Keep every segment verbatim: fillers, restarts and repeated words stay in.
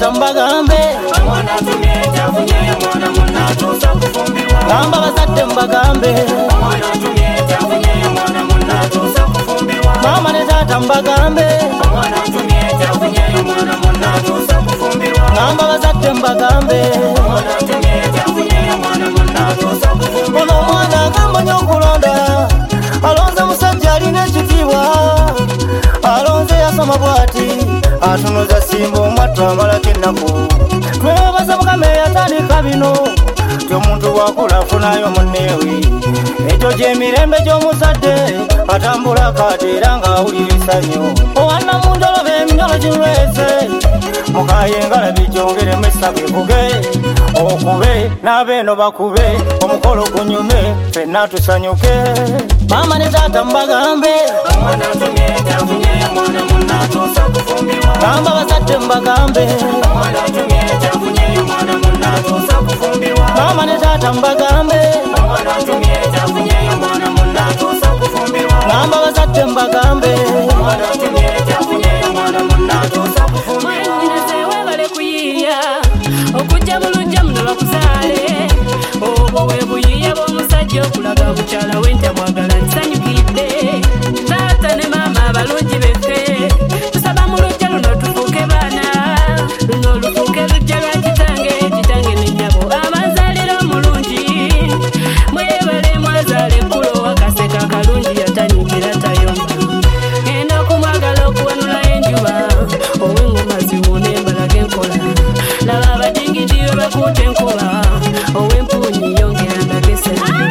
tata mbagambe Mwana tumeta funye mwana muna tusa kufumbirwa Gamba bazadde mbagambe Mwana tumeta funye mwana muna tusa kufumbirwa Mama ne tata mbagambe Mwana tumeta funye mwana muna tusa kufumbirwa Gamba bazadde mbagambe Mwana tumeta funye mwana muna tusa kufumbirwa Ono mwana gamba nyo kulonda Alonze musajja alina ekitiibwa Alonze yasoma bwati Atunuza simba omwattu amalako ennaku Twebaza Mukama eyatandika bino Ti omuntu wakula afunayo munneewe Ekyo gy'emirembe gy'omuzadde atambula akateera ng'awulirisa nnyo Owanna mu njolobe eminyolo ginyweze Mukaye ngalabi gyongeremu essabu evuge Okube n'abeeno bakube omukolo gunyume ffenna tusanyuke Maama ne taata mbagambe Mwana tumeta funye mwana muna tusa kufumbirwa Gamba bazadde mbagambe Mwana tumeta funye mwana muna tusa kufumbirwa Maama ne taata mbagambe Mwana tumeta funye mwana muna tusa kufumbirwa Gamba bazadde mbagambe Mwana tumeta funye mwana muna tusa kufumbirwa Mwanyina webale kuyiya okujja mulujja muno bakuzaale obwo we buyiya bw'omusajja okulaga bukyala we ntamwagala nsanyukidde taata ne maama abalungi beffe tusaba mu lujja luno tufuuke baana luno lufuuke lujja lwa kitange kitange ne nnyabo amanzaalira omulungi mwebale mwazaala ekkulo akaseka akalungi yatanyikira tayomba ngenda okumwagala okuwanula enjuba ow'engoma ziwuuna embalaga enkola laba abadingidi bwe bakuuta enkuba ow'empuunyi yongera ndagese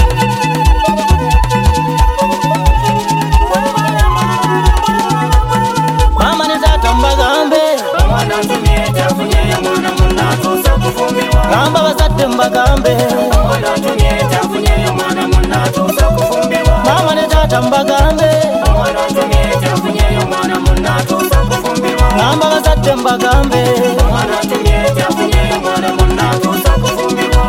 Maama ne taata mbagambe Mwana tumeta funye mwana muna tusa kufumbirwa Gamba bazadde mbagambe Mwana tumeta funye mwana muna tusa kufumbirwa Maama ne taata mbagambe Mwana tumeta funye mwana muna tusa kufumbirwa Gamba bazadde mbagambe Mwana tumeta funye mwana muna tusa kufumbirwa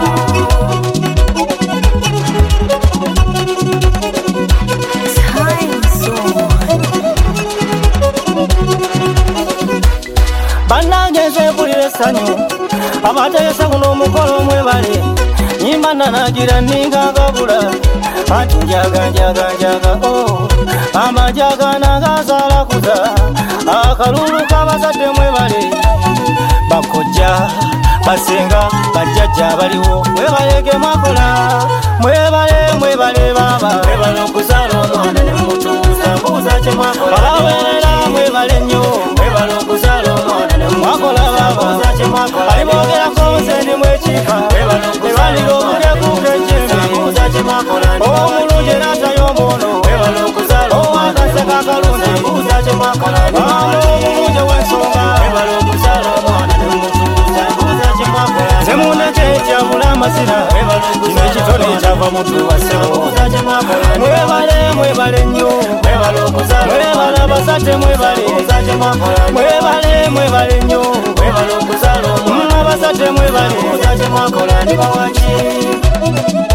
Bannange nze mpulira essanyu abategese guno omukolo mwebale Nyimba nanagira nninga ngabula Anti njaga njaga njaga oh Amanjaga nagazaala kuza Akalulu k'abazadde mwebale Bakojja basenga bajjajja baliwo mwebalege mwakola mwebale mwebale baba mwebale okuzaala omwana ne mutuuza mbuuza kye mwakola balawerera mwebale nnyo mwebale okuzaala omwana ne mwakola baba mbuuza kye mwakola aliboogerako nze ndi mwekiika ebalira obulekuuka ejjembe mbuuza kye mwakola omulungi era atayomba ono mwebale okuzaala owakaseka akalungi mbuuza kye mwakola omulungi ow'ensonga mwebale okuzaala omwana ne mutuuza mbuuza kye mwakola zemunda kyekyabula amasira kino ekitone ekyava mutu wasebo mwebale mwebale nnyo mwebale abazadde mwebale mwebale mwebale nnyo abazadde mwebale